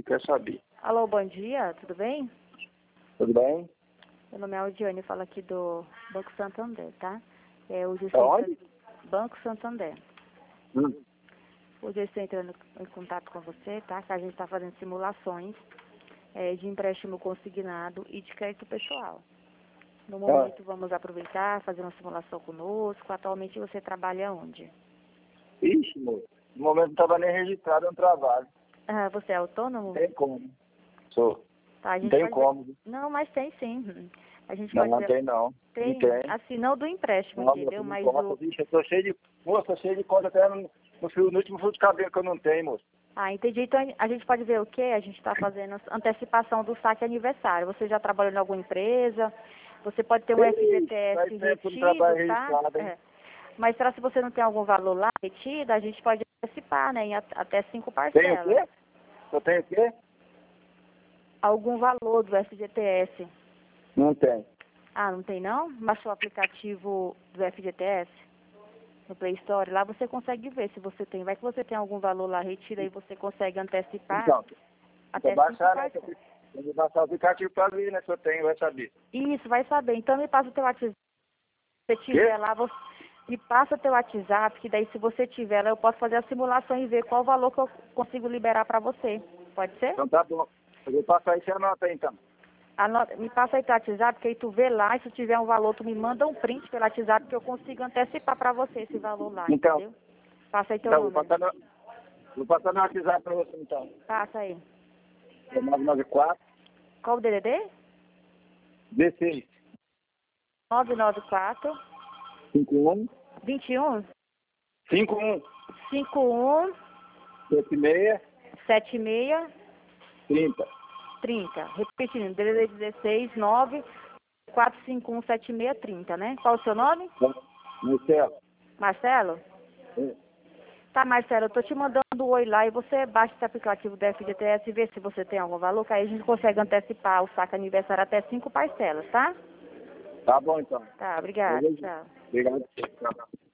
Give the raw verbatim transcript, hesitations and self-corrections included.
quer saber. Alô, bom dia, tudo bem? Tudo bem? Meu nome é Aldiane, falo aqui do Banco Santander, tá? É, hoje eu É estou onde? entrando... Banco Santander. Hum. Hoje eu estou entrando em contato com você, tá? Que a gente está fazendo simulações é, de empréstimo consignado e de crédito pessoal. No momento, vamos aproveitar, fazer uma simulação conosco. Atualmente, você trabalha onde? Ixi, moço. No momento não estava nem registrado no trabalho. Ah, você é autônomo? Não tem como. Sou. Tá, a Não gente tem pode como. ver... Não, mas tem sim. A gente Não, pode não ver... tem não. Tem, Não tem. assim, não do empréstimo, Não, entendeu? moço, não Mas importa. o... Vixe, eu tô cheio de... Moço, tô cheio de conta até no, no, fio, no último fio de cabelo que eu não tenho, moço. Ah, entendi. Então a gente pode ver o quê? A gente está fazendo antecipação do saque aniversário. Você já trabalhou em alguma empresa? Você pode ter um Ixi, F G T faz S tempo que eu não trabalho retido, tá? registrado, hein? É. Mas será se você não tem algum valor lá retido, a gente pode antecipar, né? Em at- até cinco Tem o parcelas. quê? Eu tenho o quê? Algum valor do F G T S. Não tem. Ah, não tem não? Baixou o aplicativo do F G T S no Play Store, lá você consegue ver se você tem. Vai que você tem algum valor lá retido, aí você consegue antecipar Então, até vou cinco baixar, né? parcelas. Eu vou baixar o aplicativo pra ver, né? Se eu tenho, vai saber. Isso, vai saber. Então me passa o teu WhatsApp. Se você Quê? tiver lá, você me passa teu WhatsApp, que daí se você tiver lá, eu posso fazer a simulação e ver qual o valor que eu consigo liberar para você. Pode ser? Então tá bom. Eu vou passar aí, você anota aí, então. Anota, me passa aí teu WhatsApp, que aí tu vê lá, e se tiver um valor, tu me manda um print pelo WhatsApp, que eu consigo antecipar para você esse valor lá, Então, entendeu? Passa aí teu então vou número. passar no, vou passar no WhatsApp pra você, então. Passa aí. É nove nove quatro, Qual o D D D? dezesseis, nove nove quatro, cinco um, vinte e um, cinco um, cinquenta e um, sete seis, setenta e seis, trinta. trinta. Repetindo, D D D dezesseis, nove quatro cinco um sete seis trinta, né? Qual o seu nome? Marcelo. Marcelo? É. Tá, Marcelo, eu tô te mandando um oi lá e você baixa esse aplicativo do F G T S e vê se você tem algum valor, que aí a gente consegue antecipar o saque aniversário até cinco parcelas, tá? Tá bom, então. Tá, obrigada. Beleza? Tchau. Obrigado. Tchau.